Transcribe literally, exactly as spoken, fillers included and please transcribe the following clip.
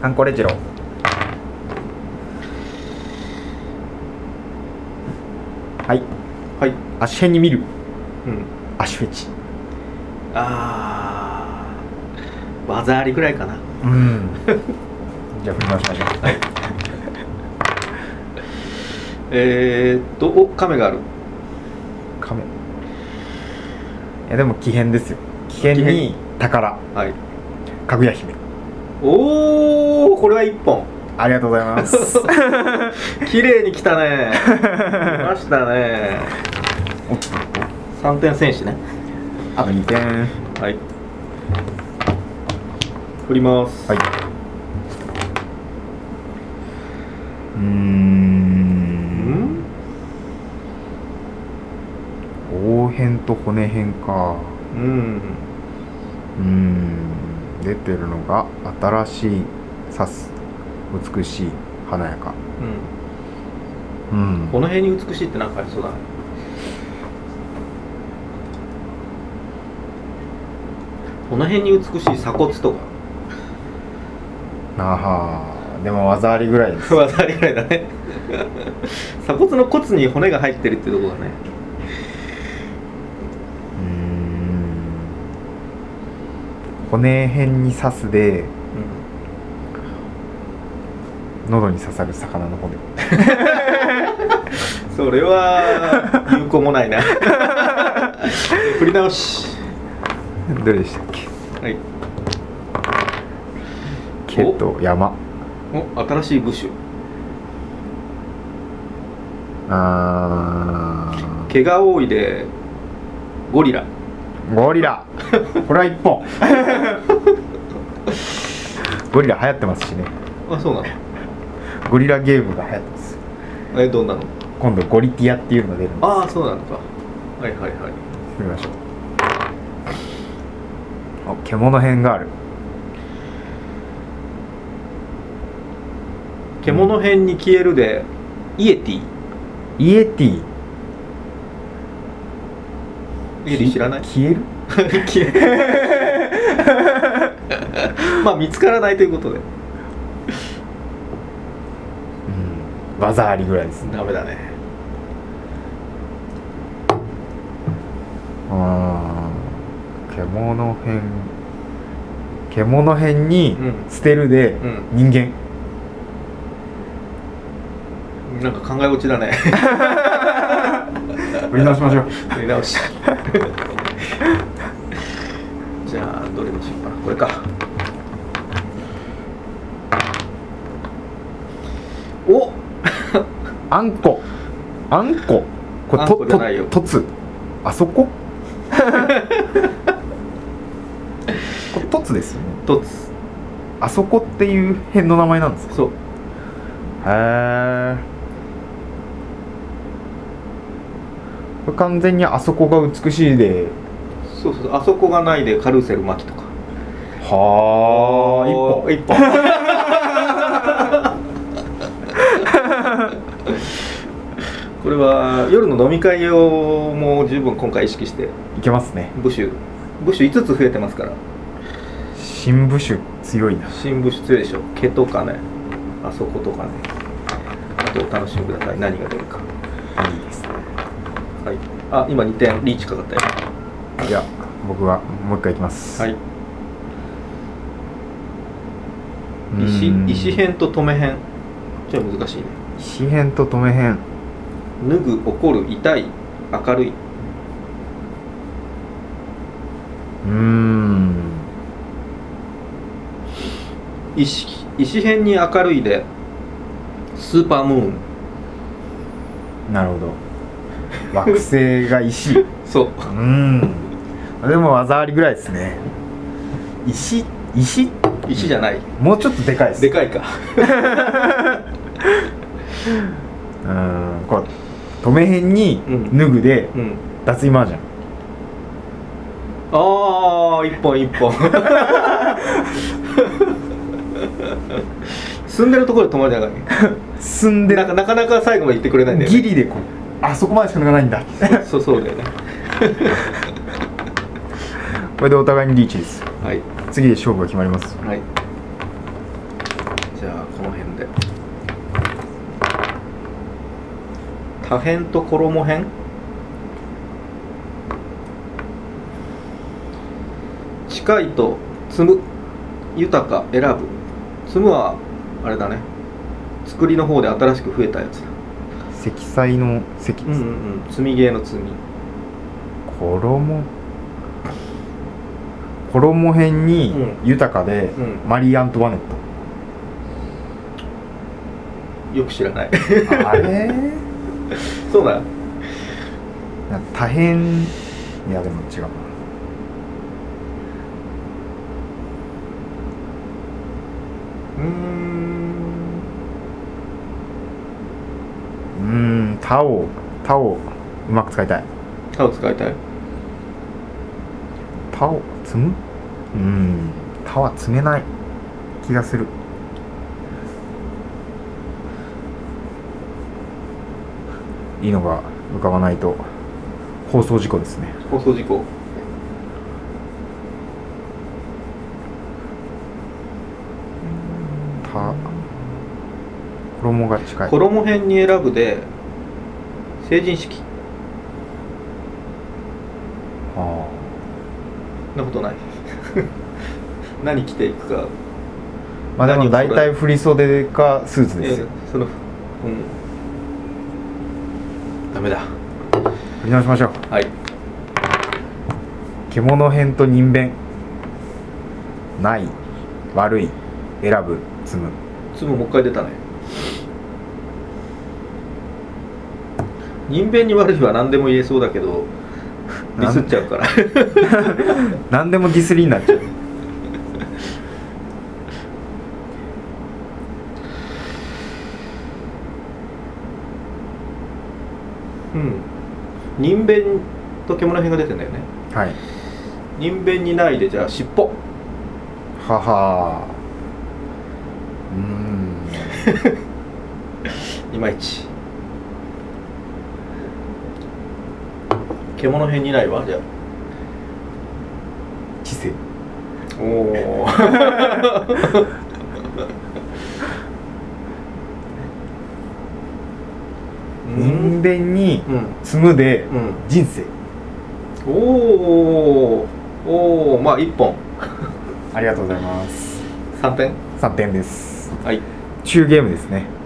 アンコレジロはいはい足辺に見るうん足フェチあー技ありぐらいかなうんじゃあ振り回しましょうはいえーっとお亀があるカメいやでも奇変ですよ奇変に宝はいかぐや姫おーこれはいっぽんありがとうございます綺麗に来たね来ましたねさんてん戦士ねあとにてんはい振りますはいうーん王辺と骨辺かうんうーん出てるのが新しい刺す美しい華やかうんうんこの辺に美しいってなんかありそうだねこの辺に美しい鎖骨とかあはでも技ありぐらいです技ありぐらいだね鎖骨の骨に骨が入ってるってとこがねうーん骨辺に刺すで喉に刺さる魚の骨それは有効もないな振り直しどれでしたっけはい毛と山お新しい部首あ毛が多いでゴリラーゴリラこれは一本ゴリラ流行ってますしねあそうなのゴリラゲームが流行ってますえどんなの今度ゴリティアっていうのが出るんですああそうなのかはいはいはい見ましょうお獣編がある獣編に消えるでイエティイエティイエティ知らない消える消えまあ見つからないということでうん技ありぐらいですねダメだねあー獣編獣編にうん捨てるでうん人間、 なんか考え落ちだね振り直しましょう振り直しじゃあどれにしようかなこれかおあんこあんここれあんこじゃないよととつあそここれとつですよねとつあそこっていう辺の名前なんですかそうへえこれ完全にあそこが美しいでそうそうあそこがないでカルーセル巻きとかはあ一本一本これは夜の飲み会用も十分今回意識していけますね部首部首いつつ増えてますから新部首強いな新部首強いでしょ毛とかねあそことかねあとお楽しみください何が出るかいいですねはいあ今にてんリーチかかったよじゃあ僕はもう一回いきますはい石うん石辺と止め辺ちょっと難しいね石辺と止め辺脱ぐ怒る痛い明るいうーん石石辺に明るいでスーパームーンなるほど惑星が石そううーんでも技ありぐらいですね石石石じゃないもうちょっとでかいですでかいかうーんこれ止め辺にうん脱ぐでうん脱衣麻雀ああ一本一本住んでるところで止まりながら進んでなんかなかなか最後まで言ってくれないんだよねギリでこうあそこまでしか抜かないんだそうそうだよねこれでお互いにリーチですはい次で勝負が決まりますはいじゃあこの辺で多辺と衣辺。近いと積む、豊か選ぶ。積むはあれだね、作りの方で新しく増えたやつだ。 積載の積、 うんうんうん、積みゲーの積み。 衣衣辺にうん豊かで、 うんマリー・アントワネッよく知らない。 トあれそうだ。 な多辺、いやでも違うな。 うーん。 うーん、他を他をうまく使いたい。 他を使いたい。 他を積む、うーん、他は積めない気がする。いいのが浮かばないと放送事故ですね。 放送事故。 た衣が近い。 衣辺に選ぶで成人式。 あそんなことない。何着ていくか。 あ、まあでも大体振り袖かスーツですよ。 えーそのうんダメだ。 振り直しましょう。 はい。 獣編と人弁。ない、悪い、選ぶ、積む。 つむもう一回出たね。人弁に悪いは何でも言えそうだけどディスっちゃうから。 何でもディスりになっちゃう。 うん。人弁と獣編が出てんだよね。 はい。 人弁にないで、じゃあ尻尾。 ははー。うーん。 いまいち。獣編にないわ、じゃあ。 知性。 おお。 人弁にうん積むで、 うん人生。 おおおお、まあ一本。 ありがとうございます。 三点。 さんてんです。 はい。 中ゲームですね。